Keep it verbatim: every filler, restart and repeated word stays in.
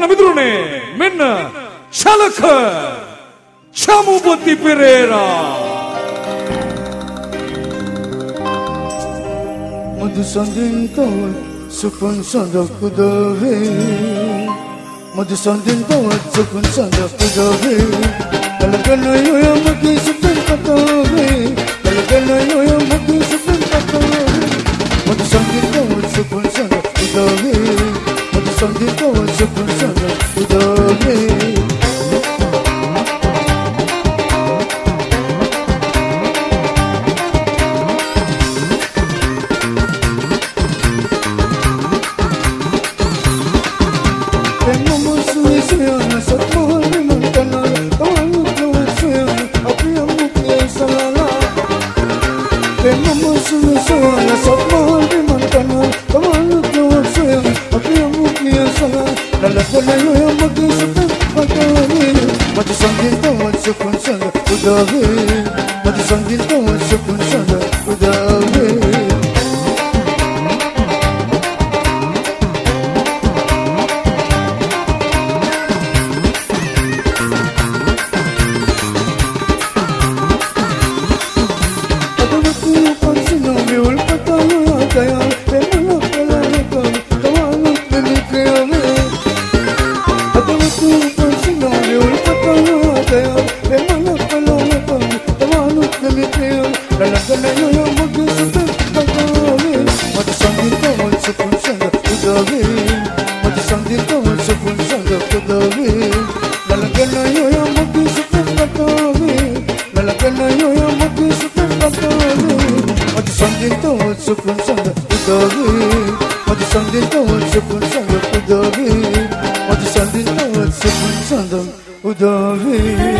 ನನ್ನ ಮಿತ್ರನೇ ಮೆನ್ನ ಚಾಲಕ ಚಾಮುಪತಿ Pereira Madu sandin tawat supun sandak kudawe Madu sandin tawat supun sandak kudawe Kalagana yoya magi supun katawe Kalagana yoya magi supun katawe Madu sandin tawat supun sandak kudawe Madu sandin tawat supun sandak kudawe Mati sandin tawat supun sandak kudawe Mati sandin tawat supun sandak kudawe Ada waktu pansino miul patayo kaya Pemalak pelalakam tawalak pelikreame Ada waktu pansino miul patayo kaya Pemalak pelalakam tawalak pelikreame Lalagana yoya magi supun katawe Mati sandin tawat supun sandak kudawe Mati sandin tawat supun sandak kudawe Lalagana yoya magi supun katawe Lalagana yoya magi supun katawe Mati sandin tawat supun sandak kudawe Mati sandin tawat supun sandak kudawe Mati sandin tawat supun sandak kudawe